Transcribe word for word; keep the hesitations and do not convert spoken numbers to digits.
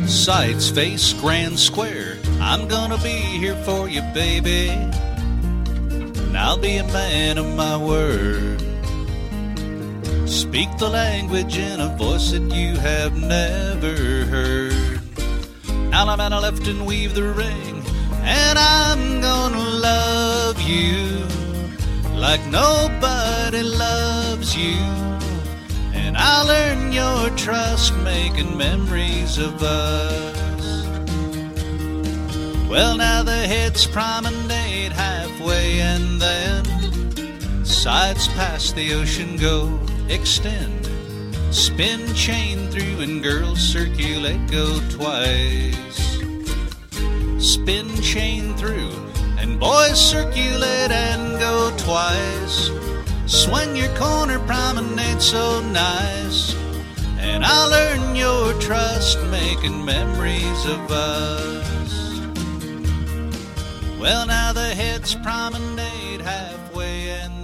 Sights face Grand Square. I'm gonna be here for you, baby. And I'll be a man of my word. Speak the language in a voice that you have never heard. Alabama left and weave the ring, and I'm gonna love you like nobody loves you. And I'll earn your trust, making memories of us. Well, now the heads promenade halfway, and then sides past the ocean go. Extend, spin chain through, and girls circulate, go twice. Spin chain through, and boys circulate and go twice. Swing your corner, promenade so nice, and I'll earn your trust, making memories of us. Well, now the heads promenade halfway, and